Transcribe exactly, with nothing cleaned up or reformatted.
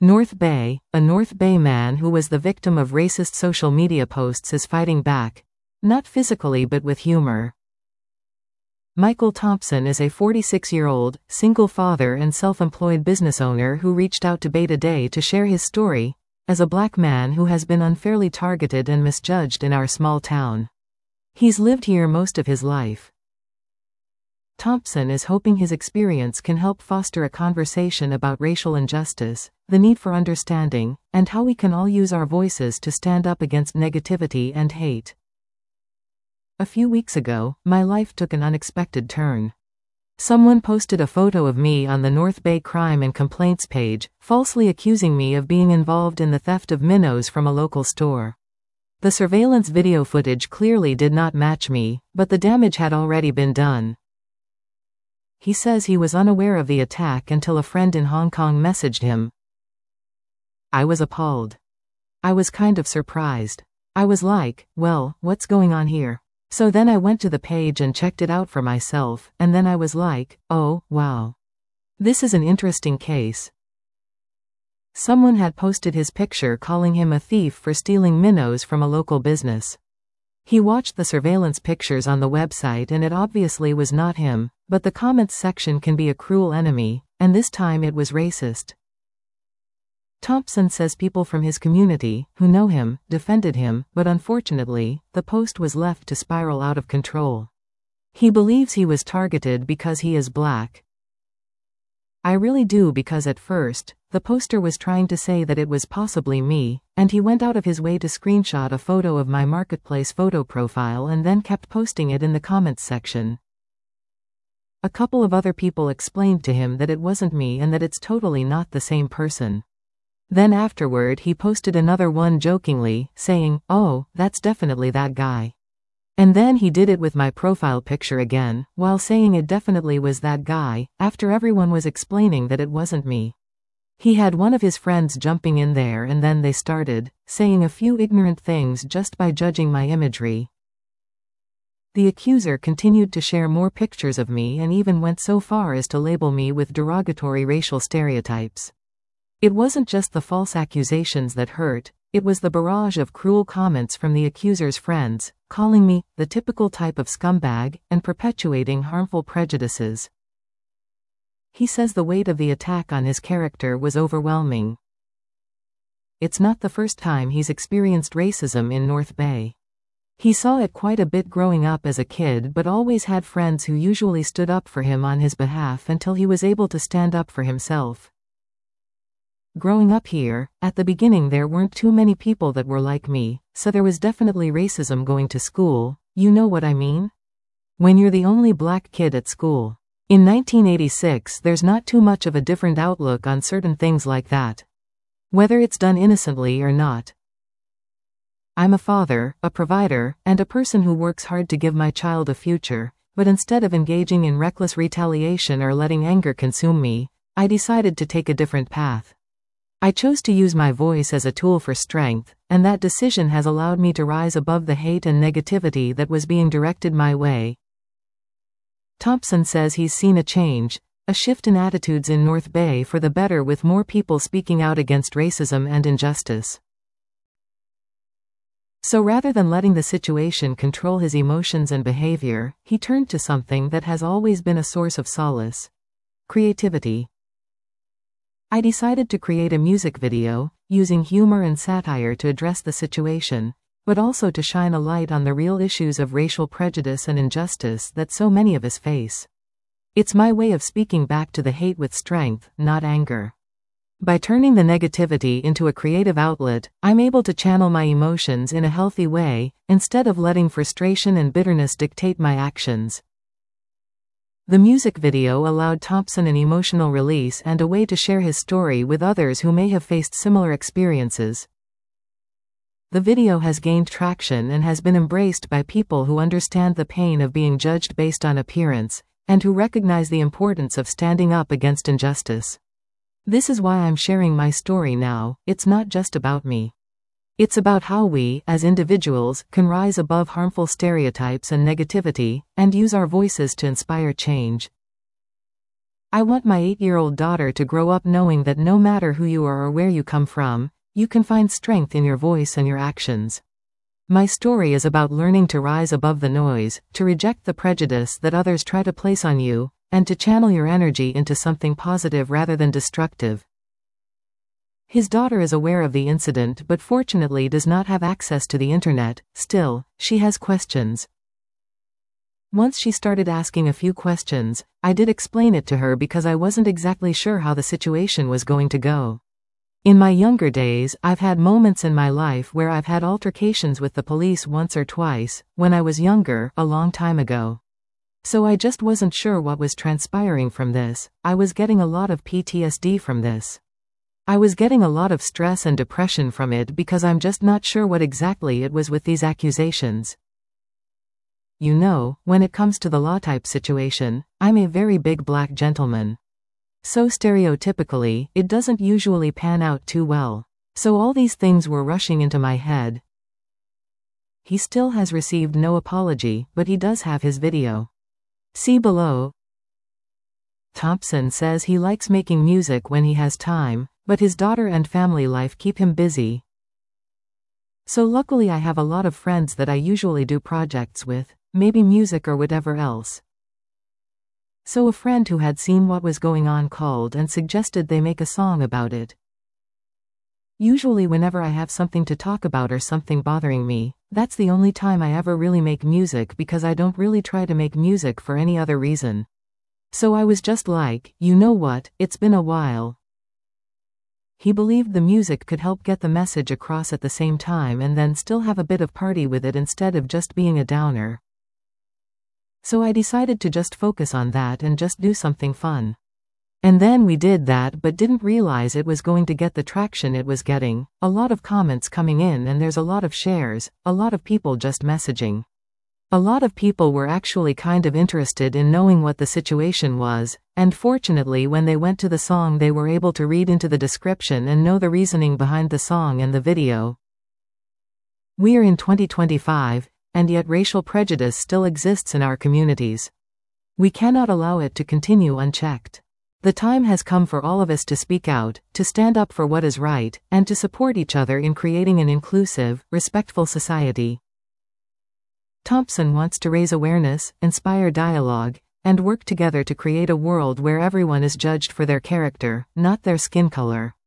North Bay, a North Bay man who was the victim of racist social media posts is fighting back. Not physically but with humor. Michael Thompson is a forty-six-year-old, single father and self-employed business owner who reached out to Beta Day to share his story, as a black man who has been unfairly targeted and misjudged in our small town. He's lived here most of his life. Thompson is hoping his experience can help foster a conversation about racial injustice, the need for understanding, and how we can all use our voices to stand up against negativity and hate. A few weeks ago, my life took an unexpected turn. Someone posted a photo of me on the North Bay Crime and Complaints page, falsely accusing me of being involved in the theft of minnows from a local store. The surveillance video footage clearly did not match me, but the damage had already been done. He says he was unaware of the attack until a friend in Hong Kong messaged him. I was appalled. I was kind of surprised. I was like, well, what's going on here? So then I went to the page and checked it out for myself, and then I was like, oh, wow. This is an interesting case. Someone had posted his picture calling him a thief for stealing minnows from a local business. He watched the surveillance pictures on the website and it obviously was not him, but the comments section can be a cruel enemy, and this time it was racist. Thompson says people from his community, who know him, defended him, but unfortunately, the post was left to spiral out of control. He believes he was targeted because he is black. I really do, because at first, the poster was trying to say that it was possibly me, and he went out of his way to screenshot a photo of my Marketplace photo profile and then kept posting it in the comments section. A couple of other people explained to him that it wasn't me and that it's totally not the same person. Then afterward he posted another one jokingly, saying, oh, that's definitely that guy. And then he did it with my profile picture again, while saying it definitely was that guy, after everyone was explaining that it wasn't me. He had one of his friends jumping in there and then they started saying a few ignorant things just by judging my imagery. The accuser continued to share more pictures of me and even went so far as to label me with derogatory racial stereotypes. It wasn't just the false accusations that hurt, it was the barrage of cruel comments from the accuser's friends, calling me the typical type of scumbag and perpetuating harmful prejudices. He says the weight of the attack on his character was overwhelming. It's not the first time he's experienced racism in North Bay. He saw it quite a bit growing up as a kid, but always had friends who usually stood up for him on his behalf until he was able to stand up for himself. Growing up here, at the beginning there weren't too many people that were like me, so there was definitely racism going to school, you know what I mean? When you're the only black kid at school. In nineteen eighty-six there's not too much of a different outlook on certain things like that. Whether it's done innocently or not. I'm a father, a provider, and a person who works hard to give my child a future, but instead of engaging in reckless retaliation or letting anger consume me, I decided to take a different path. I chose to use my voice as a tool for strength, and that decision has allowed me to rise above the hate and negativity that was being directed my way. Thompson says he's seen a change, a shift in attitudes in North Bay for the better, with more people speaking out against racism and injustice. So rather than letting the situation control his emotions and behavior, he turned to something that has always been a source of solace: creativity. I decided to create a music video, using humor and satire to address the situation, but also to shine a light on the real issues of racial prejudice and injustice that so many of us face. It's my way of speaking back to the hate with strength, not anger. By turning the negativity into a creative outlet, I'm able to channel my emotions in a healthy way, instead of letting frustration and bitterness dictate my actions. The music video allowed Thompson an emotional release and a way to share his story with others who may have faced similar experiences. The video has gained traction and has been embraced by people who understand the pain of being judged based on appearance, and who recognize the importance of standing up against injustice. This is why I'm sharing my story now. It's not just about me. It's about how we, as individuals, can rise above harmful stereotypes and negativity, and use our voices to inspire change. I want my eight-year-old daughter to grow up knowing that no matter who you are or where you come from, you can find strength in your voice and your actions. My story is about learning to rise above the noise, to reject the prejudice that others try to place on you, and to channel your energy into something positive rather than destructive. His daughter is aware of the incident but fortunately does not have access to the internet. Still, she has questions. Once she started asking a few questions, I did explain it to her because I wasn't exactly sure how the situation was going to go. In my younger days, I've had moments in my life where I've had altercations with the police once or twice, when I was younger, a long time ago. So I just wasn't sure what was transpiring from this. I was getting a lot of P T S D from this. I was getting a lot of stress and depression from it because I'm just not sure what exactly it was with these accusations. You know, when it comes to the law type situation, I'm a very big black gentleman. So stereotypically, it doesn't usually pan out too well. So all these things were rushing into my head. He still has received no apology, but he does have his video. See below. Thompson says he likes making music when he has time, but his daughter and family life keep him busy. So luckily I have a lot of friends that I usually do projects with, maybe music or whatever else. So a friend who had seen what was going on called and suggested they make a song about it. Usually whenever I have something to talk about or something bothering me, that's the only time I ever really make music because I don't really try to make music for any other reason. So I was just like, you know what, it's been a while. He believed the music could help get the message across at the same time and then still have a bit of party with it instead of just being a downer. So I decided to just focus on that and just do something fun. And then we did that but didn't realize it was going to get the traction it was getting, a lot of comments coming in and there's a lot of shares, a lot of people just messaging. A lot of people were actually kind of interested in knowing what the situation was, and fortunately when they went to the song they were able to read into the description and know the reasoning behind the song and the video. We are in twenty twenty-five, and yet racial prejudice still exists in our communities. We cannot allow it to continue unchecked. The time has come for all of us to speak out, to stand up for what is right, and to support each other in creating an inclusive, respectful society. Thompson wants to raise awareness, inspire dialogue, and work together to create a world where everyone is judged for their character, not their skin color.